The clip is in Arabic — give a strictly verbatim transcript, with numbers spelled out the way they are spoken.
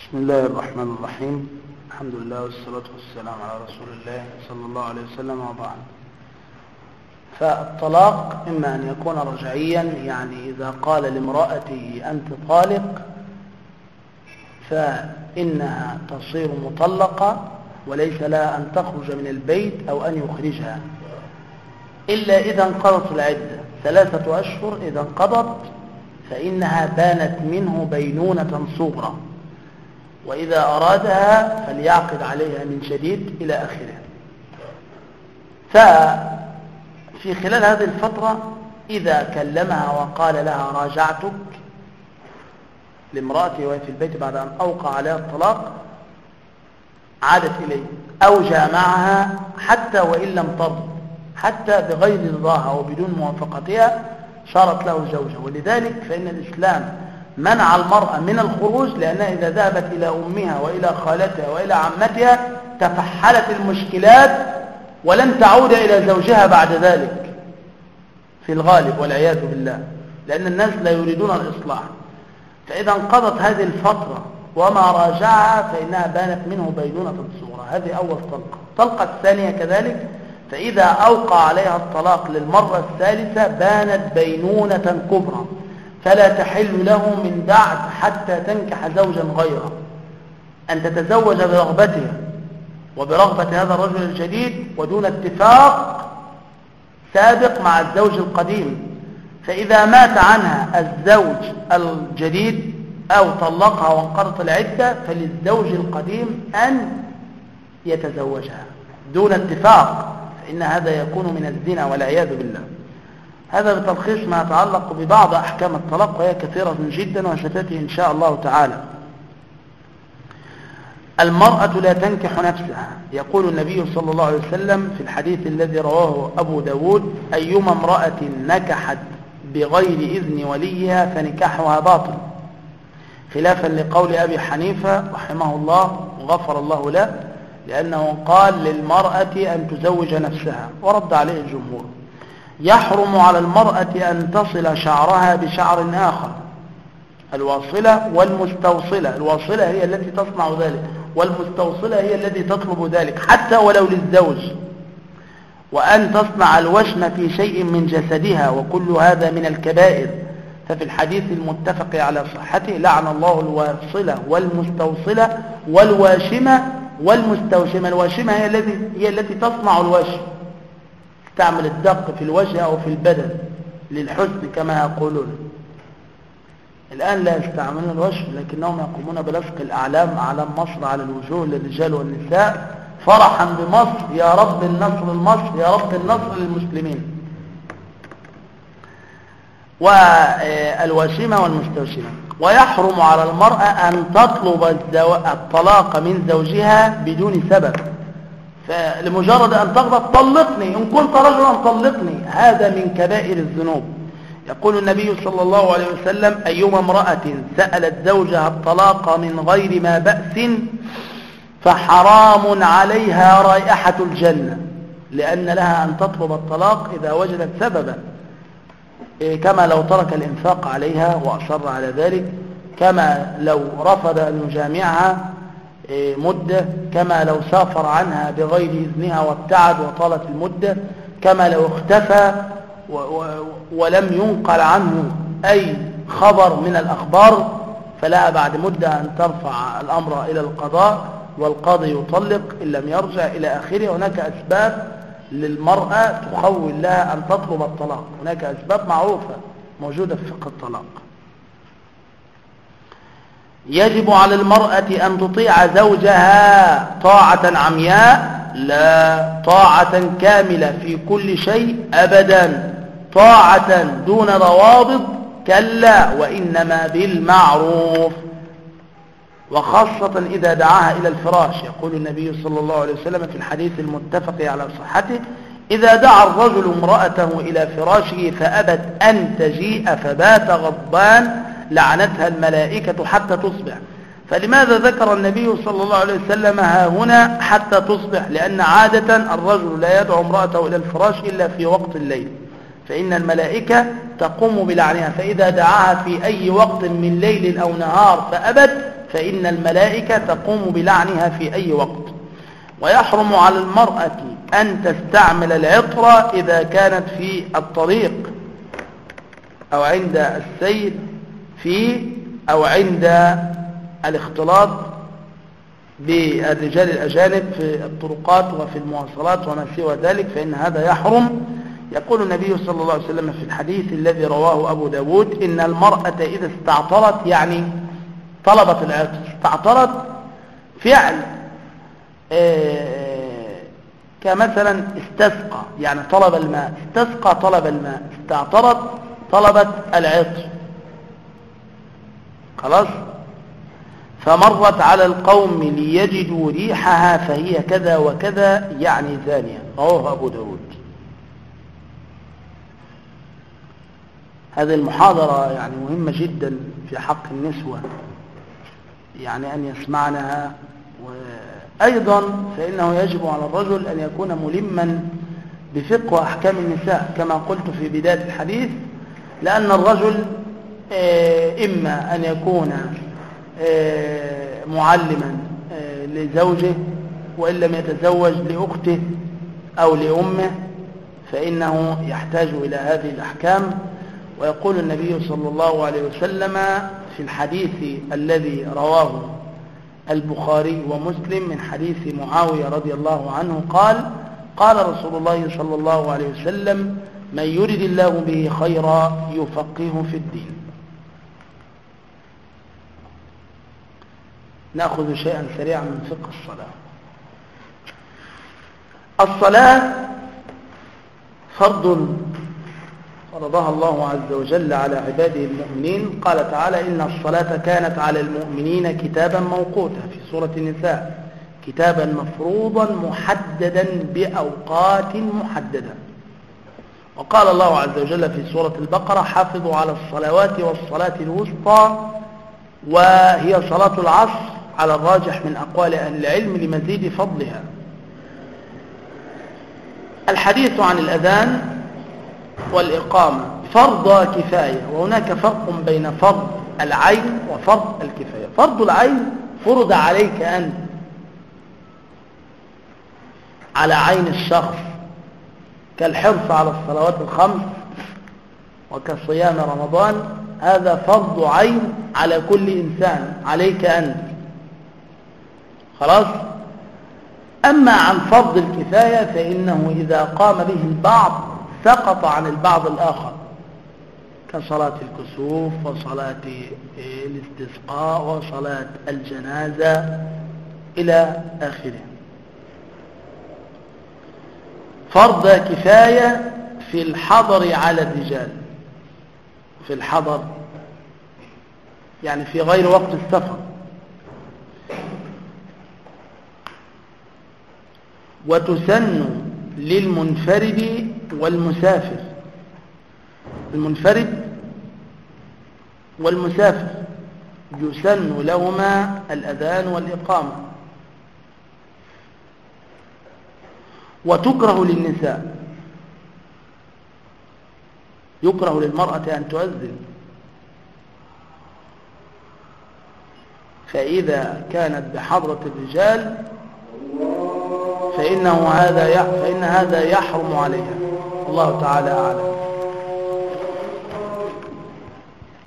بسم الله الرحمن الرحيم. الحمد لله والصلاة والسلام على رسول الله صلى الله عليه وسلم وبعد. فالطلاق إما أن يكون رجعيا، يعني إذا قال لامرأته أنت طالق فإنها تصير مطلقة وليس لها أن تخرج من البيت أو أن يخرجها إلا إذا انقضت العدة ثلاثة أشهر. إذا انقضت فإنها بانت منه بينونة صغرى، وإذا أرادها فليعقد عليها من جديد إلى آخره. ففي خلال هذه الفترة إذا كلمها وقال لها راجعتك لامرأته وهي في البيت بعد أن أوقع عليها الطلاق، عادت إليه أو جامعها حتى وإن لم ترضى، حتى بغير رضاها وبدون موافقتها صارت له زوجة. ولذلك فإن الإسلام منع المرأة من الخروج، لأنها إذا ذهبت إلى أمها وإلى خالتها وإلى عمتها تفحلت المشكلات ولن تعود إلى زوجها بعد ذلك في الغالب والعياذ بالله، لأن الناس لا يريدون الإصلاح. فإذا انقضت هذه الفترة وما راجعها فإنها بانت منه بينونة صغرى. هذه أول طلقة. الطلقة الثانية كذلك، فإذا أوقع عليها الطلاق للمرة الثالثة بانت بينونة كبرى، فلا تحل له من بعد حتى تنكح زوجا غيره، أن تتزوج برغبتها وبرغبة هذا الرجل الجديد ودون اتفاق سابق مع الزوج القديم. فإذا مات عنها الزوج الجديد أو طلقها وانقضت العدة فللزوج القديم أن يتزوجها دون اتفاق، فإن هذا يكون من الزنا والعياذ بالله. هذا بتلخيص ما يتعلق ببعض أحكام الطلاق، وهي كثيرة جدا وستأتي إن شاء الله تعالى. المرأة لا تنكح نفسها. يقول النبي صلى الله عليه وسلم في الحديث الذي رواه أبو داود: أيما امرأة نكحت بغير إذن وليها فنكاحها باطل، خلافا لقول أبي حنيفة رحمه الله وغفر الله له، لأنه قال للمرأة أن تزوج نفسها، ورد عليه الجمهور. يحرم على المرأة أن تصل شعرها بشعر آخر، الواصلة والمستوصلة. الواصلة هي التي تصنع ذلك، والمستوصلة هي التي تطلب ذلك حتى ولو للزوج. وأن تصنع الوشم في شيء من جسدها، وكل هذا من الكبائر. ففي الحديث المتفق على صحته: لعن الله الواصلة والمستوصلة والواشمة والمستوشمة. الواشمة هي التي هي التي تصنع الوشم، تعمل الدق في الوجه أو في البدن للحسن كما يقولون. الآن لا يستعملون الوشم، لكنهم يقومون بلصق الأعلام، أعلام مصر على الوجوه للرجال والنساء، فرحا بمصر، يا رب النصر لمصر، يا رب النصر للمسلمين. والواشمة والمستوشمة. ويحرم على المرأة أن تطلب الطلاق من زوجها بدون سبب، فلمجرد أن تغضب طلقني، إن كنت رجلا طلقني. هذا من كبائر الذنوب. يقول النبي صلى الله عليه وسلم: أيما امرأة سألت زوجها الطلاق من غير ما بأس فحرام عليها رائحة الجنة، لأن لها أن تطلب الطلاق إذا وجدت سببا، كما لو ترك الإنفاق عليها وأصر على ذلك، كما لو رفض أن يجامعها مدة، كما لو سافر عنها بغير إذنها وابتعد وطالت المدة، كما لو اختفى ولم ينقل عنه أي خبر من الأخبار، فلا بعد مدة أن ترفع الأمر إلى القضاء والقاضي يطلق إن لم يرجع إلى آخره. هناك أسباب للمرأة تخول لها أن تطلب الطلاق، هناك أسباب معروفة موجودة في فقه الطلاق. يجب على المرأة أن تطيع زوجها طاعة عمياء، لا طاعة كاملة في كل شيء أبدا، طاعة دون روابط كلا، وإنما بالمعروف، وخاصة إذا دعاها إلى الفراش. يقول النبي صلى الله عليه وسلم في الحديث المتفق على صحته: إذا دعا الرجل امرأته إلى فراشه فأبت أن تجيء فبات غضبان لعنتها الملائكة حتى تصبح. فلماذا ذكر النبي صلى الله عليه وسلم ها هنا حتى تصبح؟ لأن عادة الرجل لا يدعو امرأته إلى الفراش إلا في وقت الليل، فإن الملائكة تقوم بلعنها، فإذا دعاها في أي وقت من ليل أو نهار فأبت فإن الملائكة تقوم بلعنها في أي وقت. ويحرم على المرأة أن تستعمل العطر إذا كانت في الطريق أو عند السير فيه أو عند الاختلاط بالرجال الأجانب في الطرقات وفي المواصلات وما سوى ذلك، فإن هذا يحرم. يقول النبي صلى الله عليه وسلم في الحديث الذي رواه أبو داود: إن المرأة إذا استعطرت، يعني طلبت العطر، استعطرت فعل آه كمثلا استسقى، يعني طلب الماء، استسقى طلب الماء، استعطرت طلبت العطر، خلاص، فمرت على القوم ليجدوا ريحها فهي كذا وكذا، يعني ثانية. رواه أبو داود. هذه المحاضرة يعني مهمة جدا في حق النسوة، يعني أن يسمعنها. وأيضا فإنه يجب على الرجل أن يكون ملما بفقه أحكام النساء كما قلت في بداية الحديث، لأن الرجل إما أن يكون معلما لزوجه، وإن لم يتزوج لأخته أو لأمه، فإنه يحتاج إلى هذه الأحكام. ويقول النبي صلى الله عليه وسلم في الحديث الذي رواه البخاري ومسلم من حديث معاوية رضي الله عنه قال: قال رسول الله صلى الله عليه وسلم: من يرد الله به خيرا يفقهه في الدين. نأخذ شيئا سريعا من فقه الصلاة. الصلاة فرض فرضها الله عز وجل على عباده المؤمنين. قال تعالى: إن الصلاة كانت على المؤمنين كتابا موقوتا، في سورة النساء: كتابا مفروضا محددا بأوقات محددة. وقال الله عز وجل في سورة البقرة: حافظوا على الصلوات والصلاة الوسطى، وهي صلاة العصر على الراجح من أقوال أهل العلم لمزيد فضلها. الحديث عن الأذان والإقامة فرض كفاية، وهناك فرق بين فرض العين وفرض الكفاية. فرض العين فرض عليك أنت على عين الشخص، كالحرص على الصلوات الخمس وكصيام رمضان، هذا فرض عين على كل إنسان، عليك أنت، خلاص. أما عن فرض الكفاية فإنه إذا قام به البعض سقط عن البعض الآخر، كصلاة الكسوف وصلاة الاستسقاء وصلاة الجنازة إلى آخره. فرض كفاية في الحضر على الرجال، في الحضر يعني في غير وقت السفر. وتسن للمنفرد والمسافر، المنفرد والمسافر يسن لهما الأذان والإقامة. وتكره للنساء، يكره للمرأة أن تؤذن، فإذا كانت بحضرة الرجال فإنه هذا فإن هذا يحرم عليها. الله تعالى أعلم.